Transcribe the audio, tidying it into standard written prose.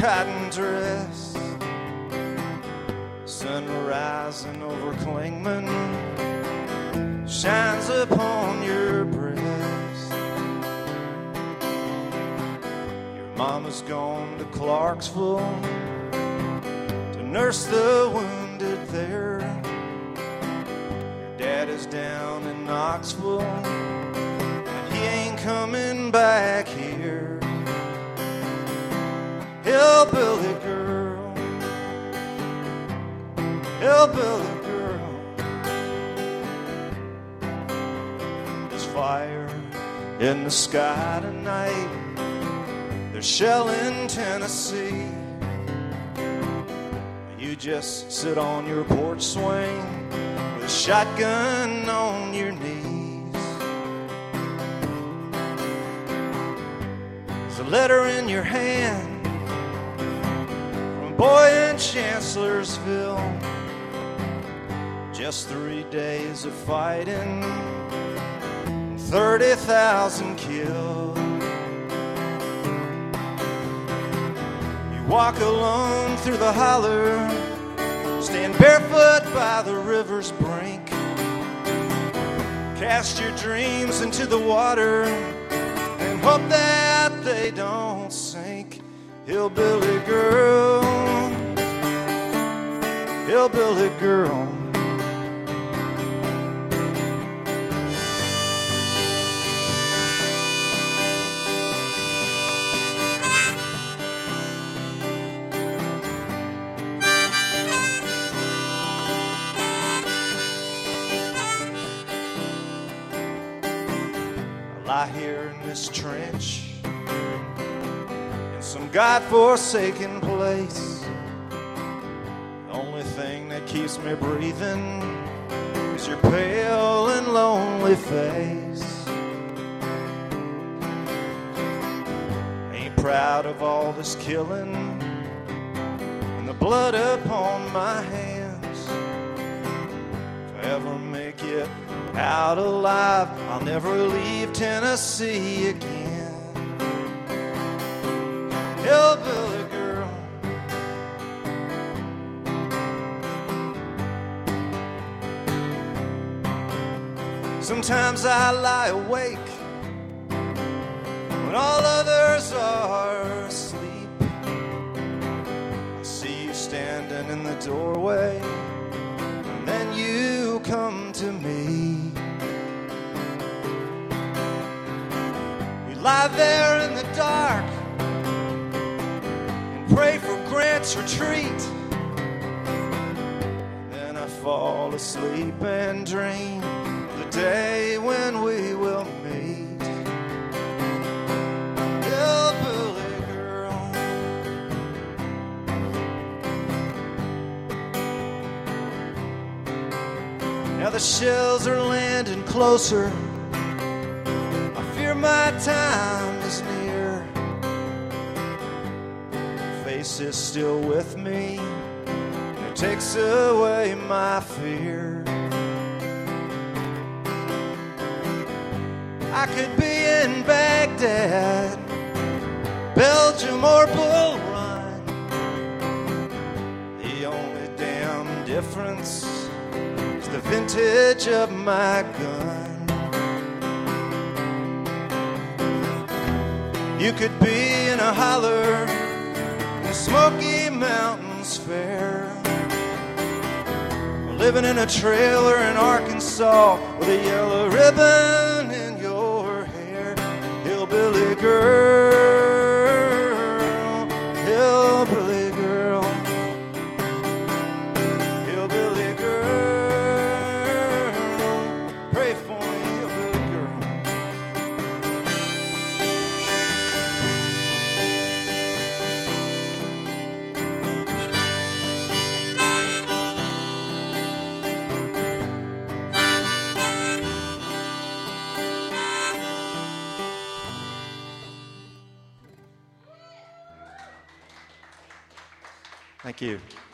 cotton dress. Sun rising over Clingman shines upon your breast. Your mama's gone to Clarksville to nurse the wounded there. Your dad is down in Knoxville and he ain't coming back here. Hillbilly girl, hillbilly girl. There's fire in the sky tonight. They're shelling Tennessee. You just sit on your porch swing with a shotgun on your knees. There's a letter in your hand from a boy in Chancellorsville. Just 3 days of fighting, 30,000 killed. You walk alone through the holler, stand barefoot by the river's brink. Cast your dreams into the water and hope that they don't sink. Hillbilly girl, hillbilly girl. Lie here in this trench, in some God-forsaken place. The only thing that keeps me breathing is your pale and lonely face. Ain't proud of all this killing and the blood upon my hands. If I ever make it out alive, I'll never leave Tennessee again. Hillbilly girl, sometimes I lie awake when all others are asleep. I see you standing in the doorway, and then you come to me. Lie there in the dark and pray for Grant's retreat. Then I fall asleep and dream of the day when we will meet. Hillbilly girl, now the shells are landing closer. My time is near. Your face is still with me. It takes away my fear. I could be in Baghdad, Belgium or Bull Run. The only damn difference is the vintage of my gun. You could be in a holler in the Smoky Mountains Fair, or living in a trailer in Arkansas with a yellow ribbon in your hair. Hillbilly girl, hillbilly girl, hillbilly girl, pray for me, hillbilly girl. Thank you.